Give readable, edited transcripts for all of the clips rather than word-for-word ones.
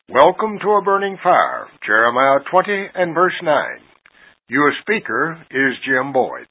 Welcome to A Burning Fire, Jeremiah 20 and verse 9. Your speaker is Jim Boyd.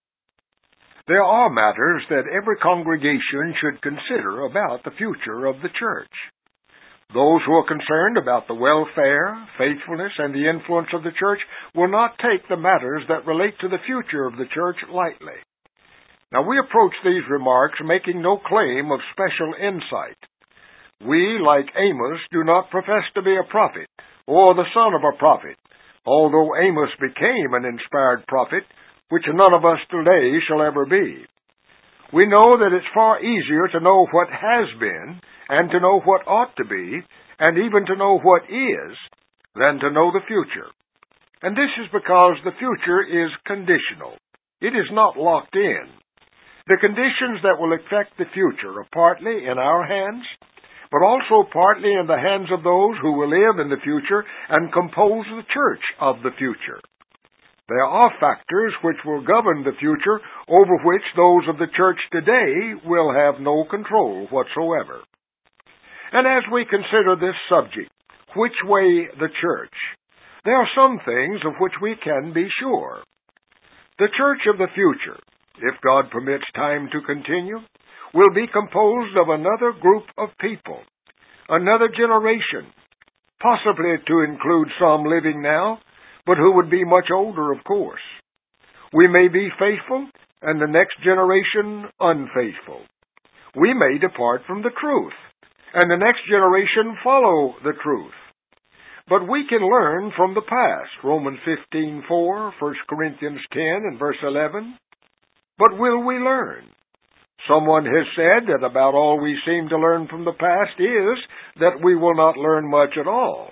There are matters that every congregation should consider about the future of the church. Those who are concerned about the welfare, faithfulness, and the influence of the church will not take the matters that relate to the future of the church lightly. Now, we approach these remarks making no claim of special insight. We, like Amos, do not profess to be a prophet or the son of a prophet, although Amos became an inspired prophet, which none of us today shall ever be. We know that it's far easier to know what has been and to know what ought to be and even to know what is than to know the future. And this is because the future is conditional. It is not locked in. The conditions that will affect the future are partly in our hands, but also partly in the hands of those who will live in the future and compose the church of the future. There are factors which will govern the future over which those of the church today will have no control whatsoever. And as we consider this subject, which way the church, there are some things of which we can be sure. The church of the future, if God permits time to continue, will be composed of another group of people, another generation, possibly to include some living now, but who would be much older, of course. We may be faithful, and the next generation unfaithful. We may depart from the truth, and the next generation follow the truth. But we can learn from the past, Romans 15:4, 1 Corinthians 10 and verse 11. But will we learn? Someone has said that about all we seem to learn from the past is that we will not learn much at all.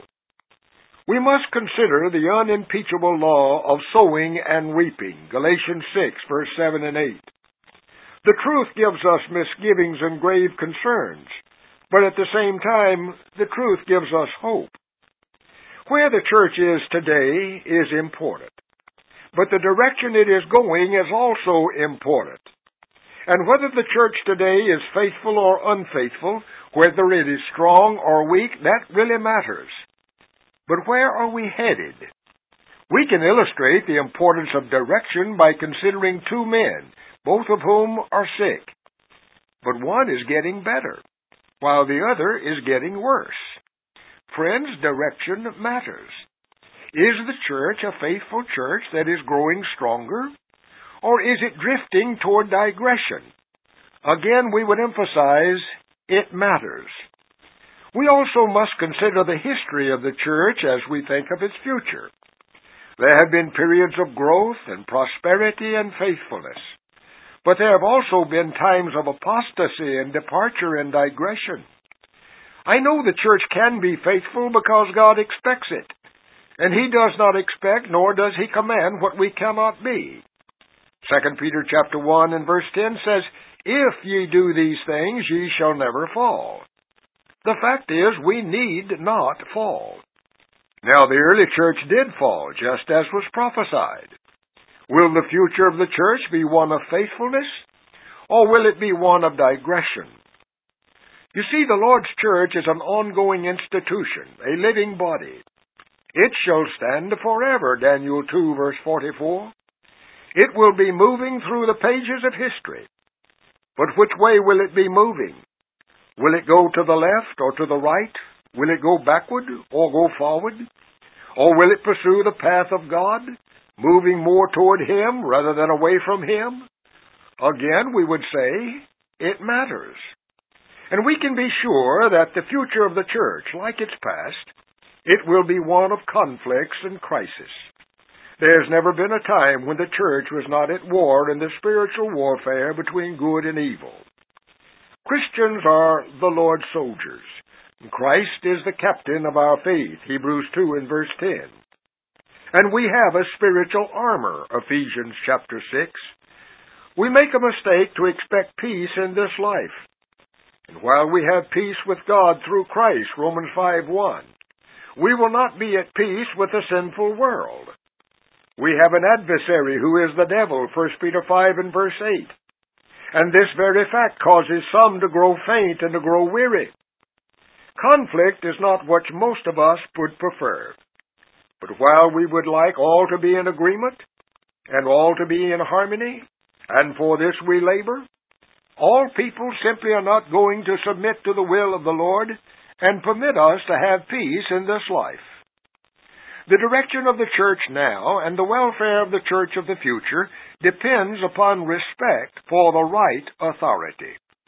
We must consider the unimpeachable law of sowing and reaping, Galatians 6, verse 7 and 8. The truth gives us misgivings and grave concerns, but at the same time, the truth gives us hope. Where the church is today is important, but the direction it is going is also important. And whether the church today is faithful or unfaithful, whether it is strong or weak, that really matters. But where are we headed? We can illustrate the importance of direction by considering two men, both of whom are sick. But one is getting better, while the other is getting worse. Friends, direction matters. Is the church a faithful church that is growing stronger? Or is it drifting toward digression? Again, we would emphasize, it matters. We also must consider the history of the church as we think of its future. There have been periods of growth and prosperity and faithfulness. But there have also been times of apostasy and departure and digression. I know the church can be faithful because God expects it. And He does not expect, nor does He command what we cannot be. 2 Peter chapter 1 and verse 10 says, "If ye do these things, ye shall never fall." The fact is, we need not fall. Now, the early church did fall, just as was prophesied. Will the future of the church be one of faithfulness, or will it be one of digression? You see, the Lord's church is an ongoing institution, a living body. It shall stand forever, Daniel 2, verse 44. It will be moving through the pages of history. But which way will it be moving? Will it go to the left or to the right? Will it go backward or go forward? Or will it pursue the path of God, moving more toward Him rather than away from Him? Again, we would say, it matters. And we can be sure that the future of the church, like its past, it will be one of conflicts and crisis. There's never been a time when the church was not at war in the spiritual warfare between good and evil. Christians are the Lord's soldiers. And Christ is the captain of our faith, Hebrews 2 and verse 10. And we have a spiritual armor, Ephesians chapter 6. We make a mistake to expect peace in this life. And while we have peace with God through Christ, Romans 5:1, we will not be at peace with the sinful world. We have an adversary who is the devil, 1 Peter 5 and verse 8. And this very fact causes some to grow faint and to grow weary. Conflict is not what most of us would prefer. But while we would like all to be in agreement, and all to be in harmony, and for this we labor, all people simply are not going to submit to the will of the Lord and permit us to have peace in this life. The direction of the church now and the welfare of the church of the future depends upon respect for the right authority.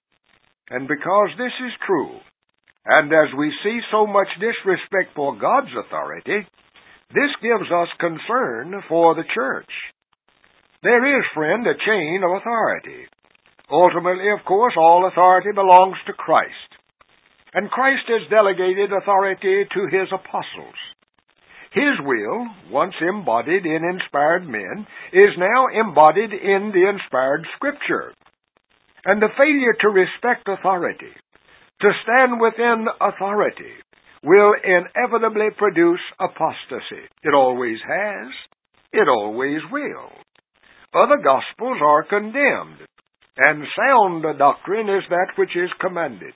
And because this is true, and as we see so much disrespect for God's authority, this gives us concern for the church. There is, friend, a chain of authority. Ultimately, of course, all authority belongs to Christ. And Christ has delegated authority to His apostles. His will, once embodied in inspired men, is now embodied in the inspired Scripture. And the failure to respect authority, to stand within authority, will inevitably produce apostasy. It always has. It always will. Other gospels are condemned, and sound doctrine is that which is commanded.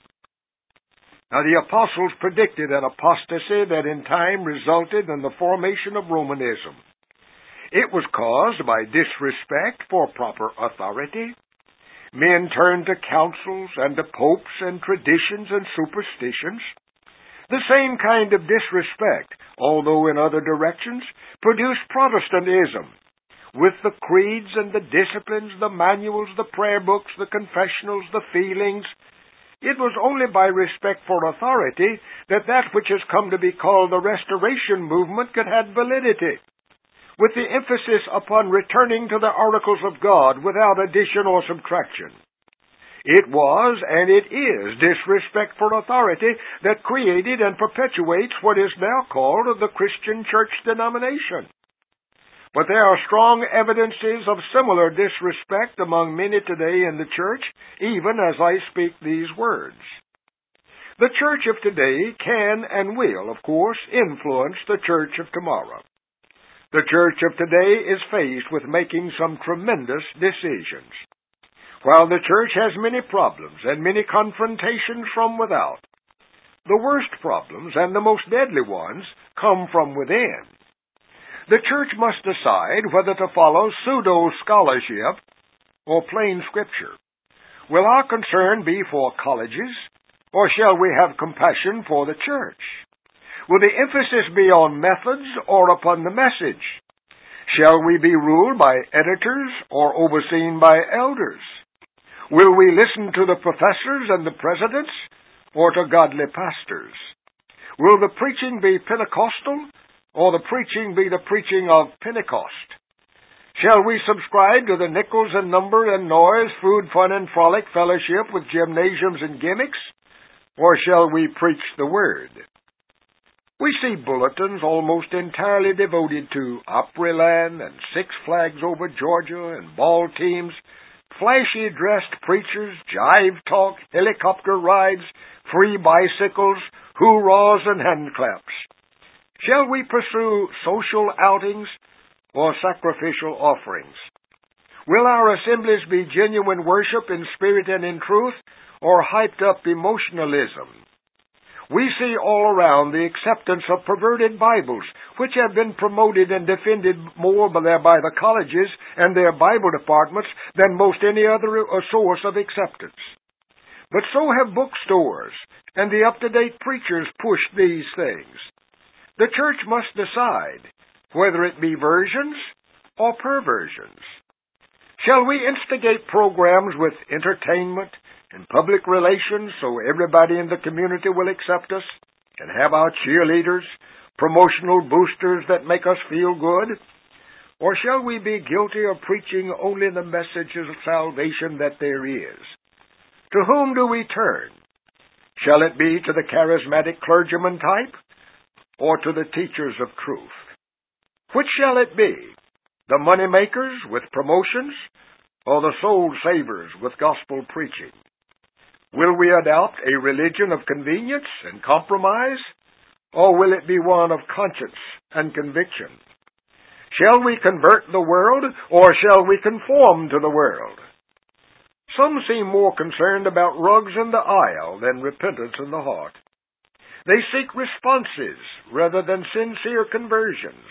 Now, the apostles predicted an apostasy that in time resulted in the formation of Romanism. It was caused by disrespect for proper authority. Men turned to councils and to popes and traditions and superstitions. The same kind of disrespect, although in other directions, produced Protestantism, with the creeds and the disciplines, the manuals, the prayer books, the confessionals, the feelings. It was only by respect for authority that which has come to be called the Restoration Movement could have validity, with the emphasis upon returning to the oracles of God without addition or subtraction. It was, and it is, disrespect for authority that created and perpetuates what is now called the Christian church denomination. But there are strong evidences of similar disrespect among many today in the church, even as I speak these words. The church of today can and will, of course, influence the church of tomorrow. The church of today is faced with making some tremendous decisions. While the church has many problems and many confrontations from without, the worst problems and the most deadly ones come from within. The church must decide whether to follow pseudo-scholarship or plain Scripture. Will our concern be for colleges, or shall we have compassion for the church? Will the emphasis be on methods or upon the message? Shall we be ruled by editors or overseen by elders? Will we listen to the professors and the presidents or to godly pastors? Will the preaching be Pentecostal or the preaching be the preaching of Pentecost? Shall we subscribe to the nickels and number and noise, food, fun, and frolic fellowship with gymnasiums and gimmicks? Or shall we preach the Word? We see bulletins almost entirely devoted to Opryland and Six Flags Over Georgia and ball teams, flashy dressed preachers, jive talk, helicopter rides, free bicycles, hoorahs, and hand claps. Shall we pursue social outings or sacrificial offerings? Will our assemblies be genuine worship in spirit and in truth, or hyped-up emotionalism? We see all around the acceptance of perverted Bibles, which have been promoted and defended more by the colleges and their Bible departments than most any other source of acceptance. But so have bookstores, and the up-to-date preachers push these things. The church must decide whether it be versions or perversions. Shall we instigate programs with entertainment and public relations so everybody in the community will accept us and have our cheerleaders, promotional boosters that make us feel good? Or shall we be guilty of preaching only the messages of salvation that there is? To whom do we turn? Shall it be to the charismatic clergyman type, or to the teachers of truth? Which shall it be? The money makers with promotions, or the soul savers with gospel preaching? Will we adopt a religion of convenience and compromise, or will it be one of conscience and conviction? Shall we convert the world, or shall we conform to the world? Some seem more concerned about rugs in the aisle than repentance in the heart. They seek responses rather than sincere conversions.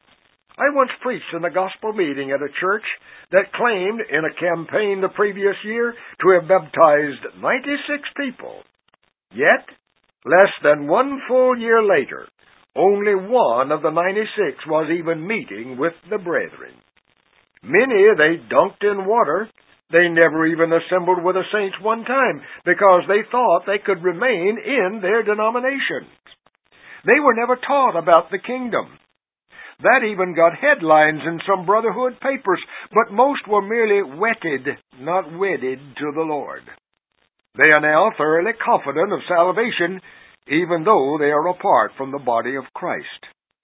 I once preached in a gospel meeting at a church that claimed in a campaign the previous year to have baptized 96 people. Yet, less than 1 full year later, only one of the 96 was even meeting with the brethren. Many they dunked in water. They never even assembled with the saints one time because they thought they could remain in their denominations. They were never taught about the kingdom. That even got headlines in some brotherhood papers, but most were merely wetted, not wedded to the Lord. They are now thoroughly confident of salvation, even though they are apart from the body of Christ.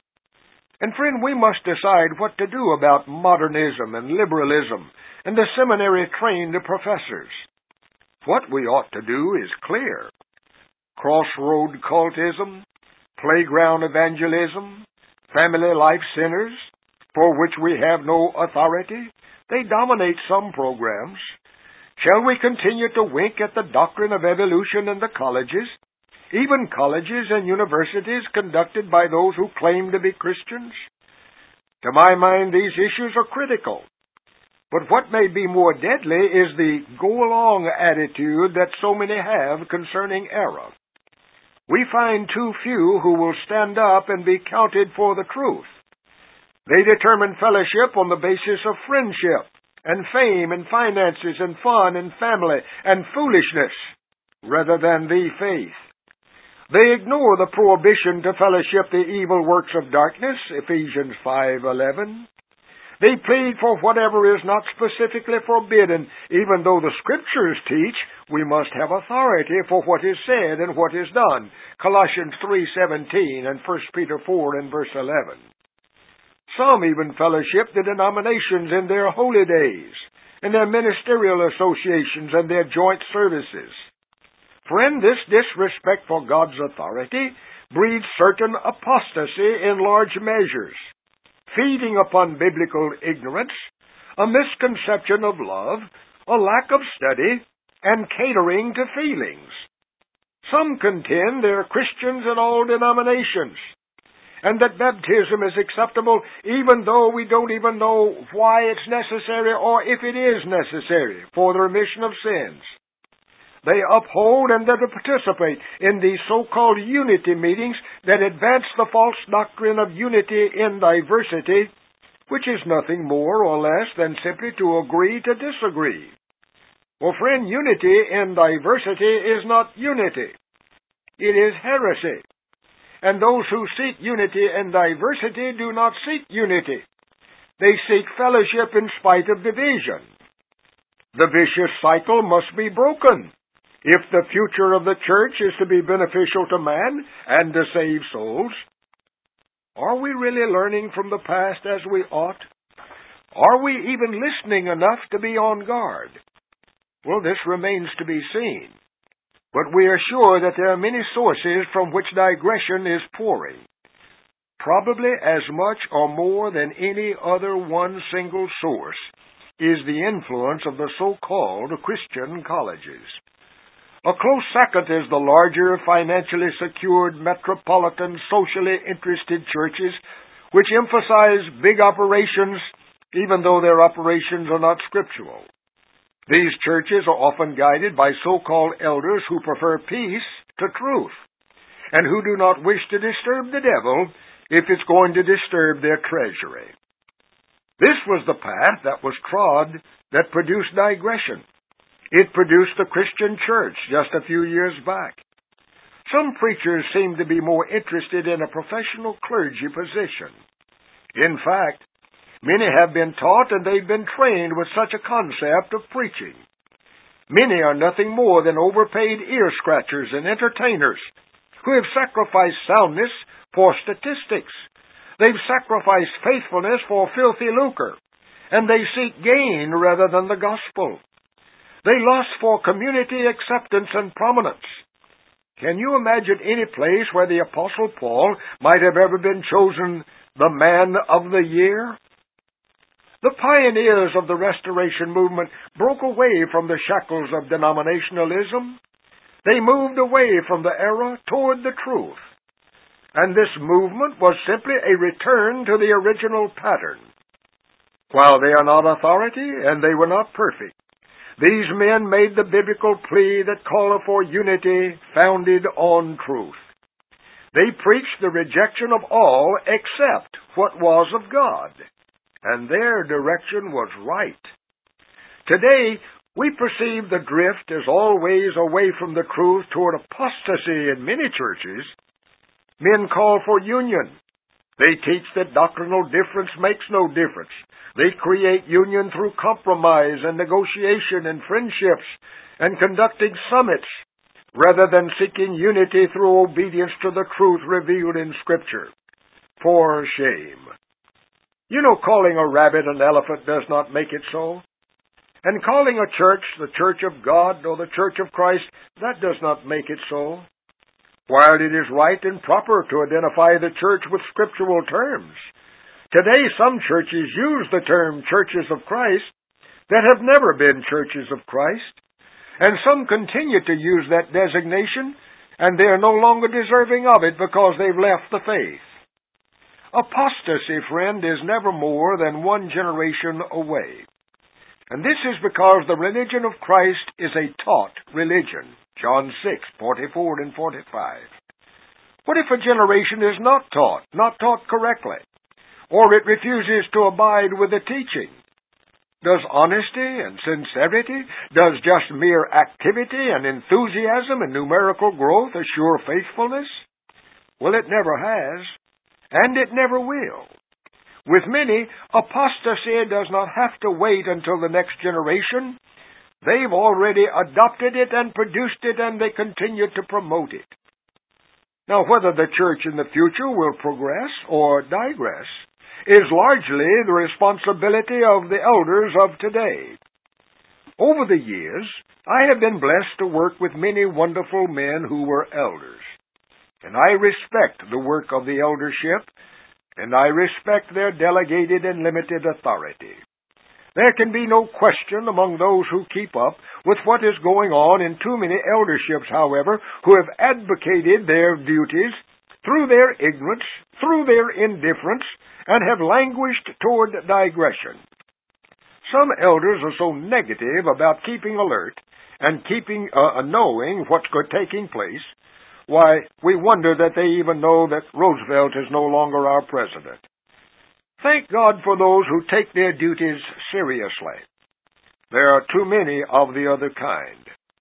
And friend, we must decide what to do about modernism and liberalism and the seminary-trained professors. What we ought to do is clear. Crossroad cultism, playground evangelism, family life centers, for which we have no authority, they dominate some programs. Shall we continue to wink at the doctrine of evolution in the colleges, even colleges and universities conducted by those who claim to be Christians? To my mind, these issues are critical. But what may be more deadly is the go-along attitude that so many have concerning error. We find too few who will stand up and be counted for the truth. They determine fellowship on the basis of friendship and fame and finances and fun and family and foolishness rather than the faith. They ignore the prohibition to fellowship the evil works of darkness, Ephesians 5:11. They plead for whatever is not specifically forbidden, even though the Scriptures teach we must have authority for what is said and what is done, Colossians 3:17 and 1 Peter 4 and verse 11. Some even fellowship the denominations in their holy days, in their ministerial associations and their joint services. Friend, this disrespect for God's authority breeds certain apostasy in large measures, feeding upon biblical ignorance, a misconception of love, a lack of study, and catering to feelings. Some contend they are Christians in all denominations, and that baptism is acceptable even though we don't even know why it's necessary or if it is necessary for the remission of sins. They uphold and they participate in these so-called unity meetings that advance the false doctrine of unity in diversity, which is nothing more or less than simply to agree to disagree. Well, friend, unity in diversity is not unity. It is heresy. And those who seek unity in diversity do not seek unity. They seek fellowship in spite of division. The vicious cycle must be broken if the future of the church is to be beneficial to man and to save souls. Are we really learning from the past as we ought? Are we even listening enough to be on guard? Well, this remains to be seen. But we are sure that there are many sources from which digression is pouring. Probably as much or more than any other one single source is the influence of the so-called Christian colleges. A close second is the larger, financially secured, metropolitan, socially interested churches, which emphasize big operations, even though their operations are not scriptural. These churches are often guided by so-called elders who prefer peace to truth, and who do not wish to disturb the devil if it's going to disturb their treasury. This was the path that was trod that produced digression. It produced the Christian church just a few years back. Some preachers seem to be more interested in a professional clergy position. In fact, many have been taught and they've been trained with such a concept of preaching. Many are nothing more than overpaid ear-scratchers and entertainers who have sacrificed soundness for statistics. They've sacrificed faithfulness for filthy lucre, and they seek gain rather than the gospel. They lust for community acceptance and prominence. Can you imagine any place where the Apostle Paul might have ever been chosen the man of the year? The pioneers of the Restoration movement broke away from the shackles of denominationalism. They moved away from the error toward the truth. And this movement was simply a return to the original pattern. While they are not authority, and they were not perfect, these men made the biblical plea that called for unity founded on truth. They preached the rejection of all except what was of God, and their direction was right. Today, we perceive the drift as always away from the truth toward apostasy in many churches. Men call for union. They teach that doctrinal difference makes no difference. They create union through compromise and negotiation and friendships and conducting summits, rather than seeking unity through obedience to the truth revealed in Scripture. For shame. You know, calling a rabbit an elephant does not make it so. And calling a church the Church of God or the Church of Christ, that does not make it so. While it is right and proper to identify the church with scriptural terms, today some churches use the term churches of Christ that have never been churches of Christ, and some continue to use that designation, and they are no longer deserving of it because they've left the faith. Apostasy, friend, is never more than one generation away. And this is because the religion of Christ is a taught religion. John 6:44 and 45. What if a generation is not taught correctly, or it refuses to abide with the teaching? Does honesty and sincerity, does just mere activity and enthusiasm and numerical growth assure faithfulness? Well, it never has, and it never will. With many, apostasy does not have to wait until the next generation. They've already adopted it and produced it, and they continue to promote it. Now, whether the church in the future will progress or digress is largely the responsibility of the elders of today. Over the years, I have been blessed to work with many wonderful men who were elders. And I respect the work of the eldership, and I respect their delegated and limited authority. There can be no question among those who keep up with what is going on in too many elderships, however, who have advocated their duties through their ignorance, through their indifference, and have languished toward digression. Some elders are so negative about keeping alert and knowing what's taking place, why, we wonder that they even know that Roosevelt is no longer our president. Thank God for those who take their duties seriously. There are too many of the other kind.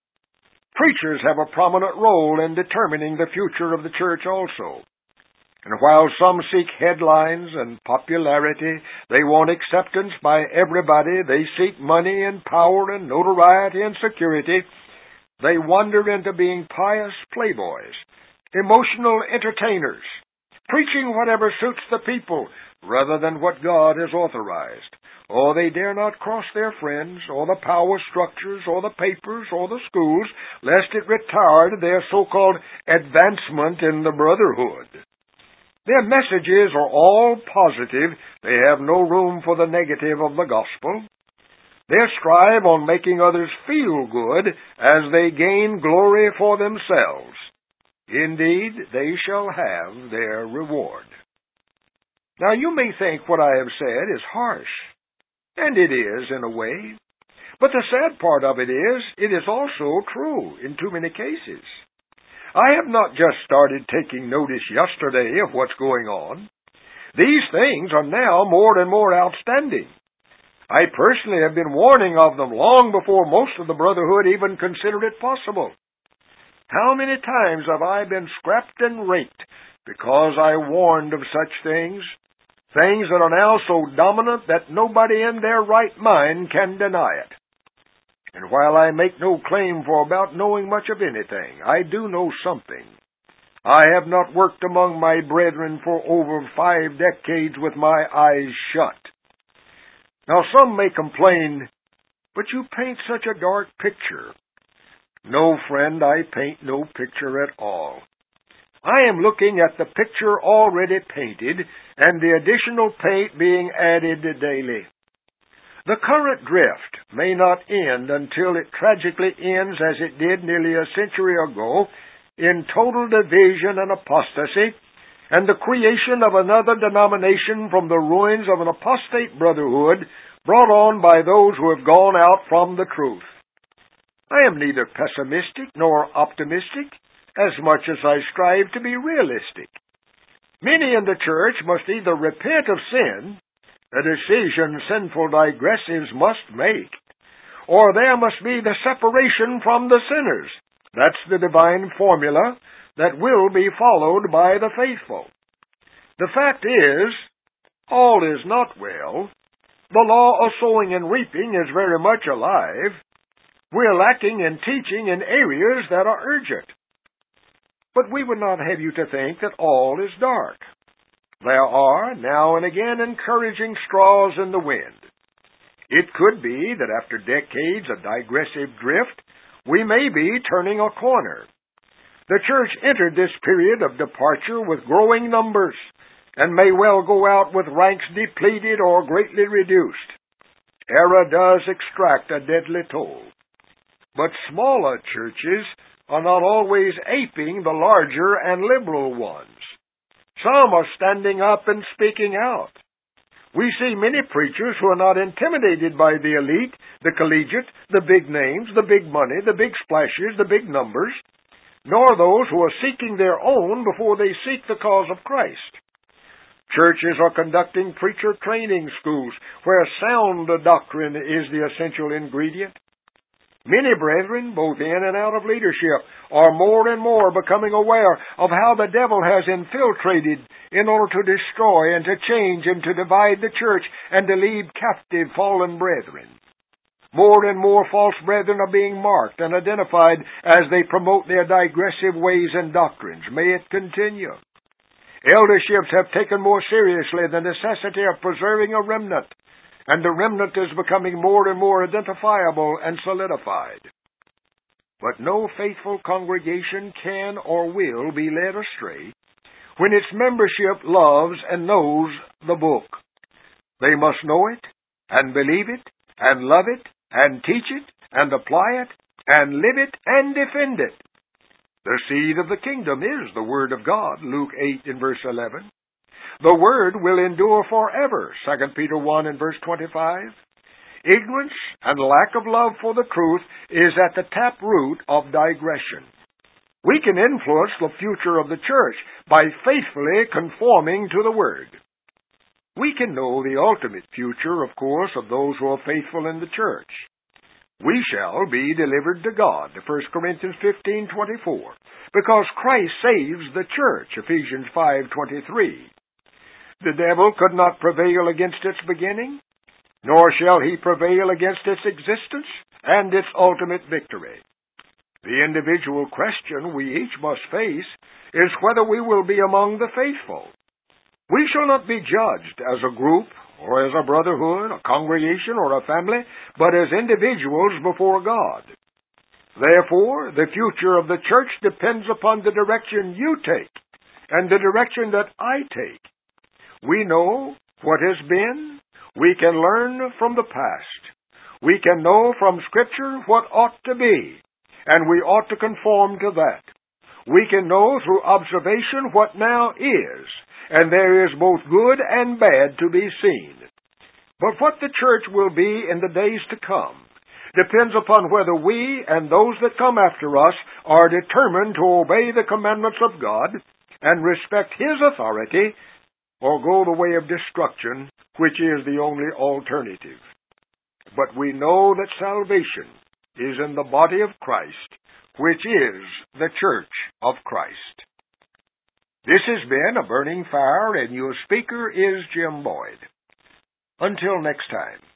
Preachers have a prominent role in determining the future of the church also. And while some seek headlines and popularity, they want acceptance by everybody, they seek money and power and notoriety and security, they wander into being pious playboys, emotional entertainers, preaching whatever suits the people, rather than what God has authorized. Or they dare not cross their friends, or the power structures, or the papers, or the schools, lest it retard their so-called advancement in the brotherhood. Their messages are all positive. They have no room for the negative of the gospel. They strive on making others feel good as they gain glory for themselves. Indeed, they shall have their reward. Now, you may think what I have said is harsh, and it is in a way. But the sad part of it is also true in too many cases. I have not just started taking notice yesterday of what's going on. These things are now more and more outstanding. I personally have been warning of them long before most of the brotherhood even considered it possible. How many times have I been scrapped and raked because I warned of such things? Things that are now so dominant that nobody in their right mind can deny it. And while I make no claim for about knowing much of anything, I do know something. I have not worked among my brethren for over 5 decades with my eyes shut. Now some may complain, but you paint such a dark picture. No, friend, I paint no picture at all. I am looking at the picture already painted and the additional paint being added daily. The current drift may not end until it tragically ends as it did nearly a century ago in total division and apostasy, and the creation of another denomination from the ruins of an apostate brotherhood brought on by those who have gone out from the truth. I am neither pessimistic nor optimistic, as much as I strive to be realistic. Many in the church must either repent of sin, a decision sinful digressives must make, or there must be the separation from the sinners. That's the divine formula that will be followed by the faithful. The fact is, all is not well. The law of sowing and reaping is very much alive. We're lacking in teaching in areas that are urgent. But we would not have you to think that all is dark. There are, now and again, encouraging straws in the wind. It could be that after decades of digressive drift, we may be turning a corner. The church entered this period of departure with growing numbers, and may well go out with ranks depleted or greatly reduced. Error does extract a deadly toll. But smaller churches are not always aping the larger and liberal ones. Some are standing up and speaking out. We see many preachers who are not intimidated by the elite, the collegiate, the big names, the big money, the big splashes, the big numbers, nor those who are seeking their own before they seek the cause of Christ. Churches are conducting preacher training schools where sound doctrine is the essential ingredient. Many brethren, both in and out of leadership, are more and more becoming aware of how the devil has infiltrated in order to destroy and to change and to divide the church and to lead captive fallen brethren. More and more false brethren are being marked and identified as they promote their digressive ways and doctrines. May it continue. Elderships have taken more seriously the necessity of preserving a remnant, and the remnant is becoming more and more identifiable and solidified. But no faithful congregation can or will be led astray when its membership loves and knows the book. They must know it, and believe it, and love it, and teach it, and apply it, and live it, and defend it. The seed of the kingdom is the Word of God, Luke 8 and verse 11. The Word will endure forever, 2 Peter 1 and verse 25. Ignorance and lack of love for the truth is at the taproot of digression. We can influence the future of the church by faithfully conforming to the Word. We can know the ultimate future, of course, of those who are faithful in the church. We shall be delivered to God, 1 Corinthians 15:24, because Christ saves the church, Ephesians 5:23. The devil could not prevail against its beginning, nor shall he prevail against its existence and its ultimate victory. The individual question we each must face is whether we will be among the faithful. We shall not be judged as a group, or as a brotherhood, a congregation, or a family, but as individuals before God. Therefore, the future of the church depends upon the direction you take and the direction that I take. We know what has been. We can learn from the past. We can know from Scripture what ought to be, and we ought to conform to that. We can know through observation what now is, and there is both good and bad to be seen. But what the church will be in the days to come depends upon whether we and those that come after us are determined to obey the commandments of God and respect His authority, or go the way of destruction, which is the only alternative. But we know that salvation is in the body of Christ, which is the church of Christ. This has been A Burning Fire, and your speaker is Jim Boyd. Until next time.